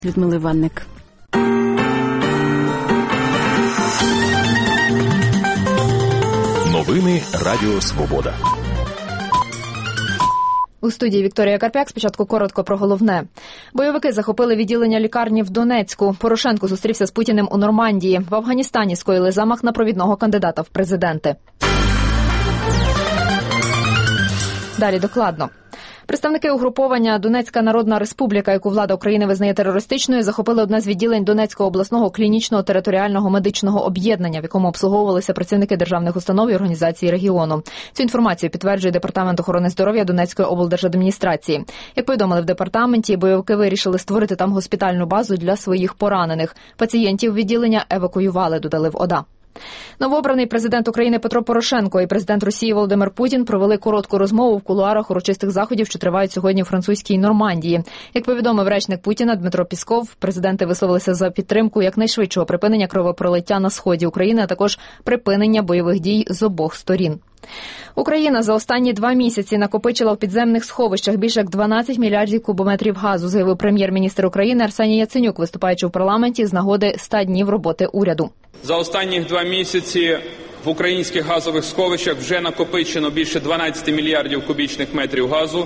Людмила Іванник. Новини Радіо Свобода. У студії Вікторія Карп'як. Спочатку коротко про головне. Бойовики захопили відділення лікарні в Донецьку. Порошенко зустрівся з Путіним у Нормандії. В Афганістані скоїли замах на провідного кандидата в президенти. Далі докладно. Представники угруповання «Донецька Народна Республіка», яку влада України визнає терористичною, захопили одне з відділень Донецького обласного клінічного територіального медичного об'єднання, в якому обслуговувалися працівники державних установ і організацій регіону. Цю інформацію підтверджує Департамент охорони здоров'я Донецької облдержадміністрації. Як повідомили в департаменті, бойовики вирішили створити там госпітальну базу для своїх поранених. Пацієнтів відділення евакуювали, додали в ОДА. Новообраний президент України Петро Порошенко і президент Росії Володимир Путін провели коротку розмову в кулуарах урочистих заходів, що тривають сьогодні у французькій Нормандії. Як повідомив речник Путіна Дмитро Пісков, президенти висловилися за підтримку якнайшвидшого припинення кровопролиття на сході України, а також припинення бойових дій з обох сторін. Україна за останні 2 місяці накопичила в підземних сховищах більше як 12 мільярдів кубометрів газу, заявив прем'єр-міністр України Арсеній Яценюк, виступаючи в парламенті з нагоди 100 днів роботи уряду. За останні 2 місяці в українських газових сховищах вже накопичено більше 12 мільярдів кубічних метрів газу.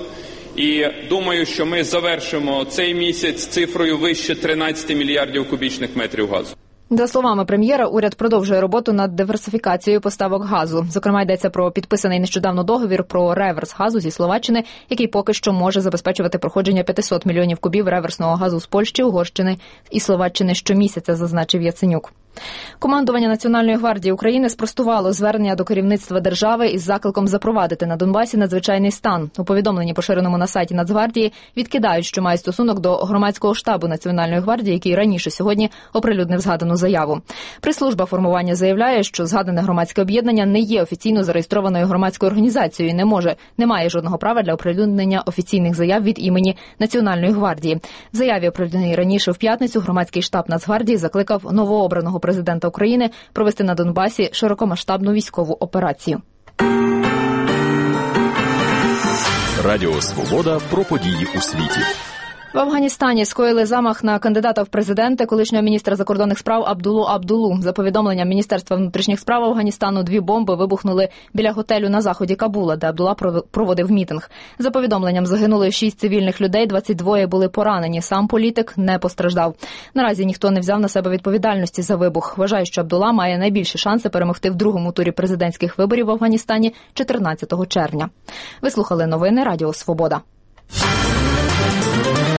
І думаю, що ми завершимо цей місяць цифрою вище 13 мільярдів кубічних метрів газу. За словами прем'єра, уряд продовжує роботу над диверсифікацією поставок газу. Зокрема, йдеться про підписаний нещодавно договір про реверс газу зі Словаччини, який поки що може забезпечувати проходження 500 мільйонів кубів реверсного газу з Польщі, Угорщини і Словаччини щомісяця, зазначив Яценюк. Командування Національної гвардії України спростувало звернення до керівництва держави із закликом запровадити на Донбасі надзвичайний стан. У повідомленні, поширеному на сайті Нацгвардії, відкидають, що має стосунок до громадського штабу Національної гвардії, який раніше сьогодні оприлюднив згадану заяву. Прес-служба формування заявляє, що згадане громадське об'єднання не є офіційно зареєстрованою громадською організацією і не має жодного права для оприлюднення офіційних заяв від імені Національної гвардії. В заяві, оприлюдненій раніше в п'ятницю, громадський штаб Нацгвардії закликав новообраного президента України провести на Донбасі широкомасштабну військову операцію. Радіо Свобода про події у світі. В Афганістані скоїли замах на кандидата в президенти, колишнього міністра закордонних справ Абдулу Абдулу. За повідомленням Міністерства внутрішніх справ Афганістану, 2 бомби вибухнули біля готелю на заході Кабула, де Абдула проводив мітинг. За повідомленням, загинули 6 цивільних людей, 22 були поранені. Сам політик не постраждав. Наразі ніхто не взяв на себе відповідальності за вибух. Вважаю, що Абдула має найбільші шанси перемогти в другому турі президентських виборів в Афганістані 14 червня. Ви слухали новини Радіо Свобода.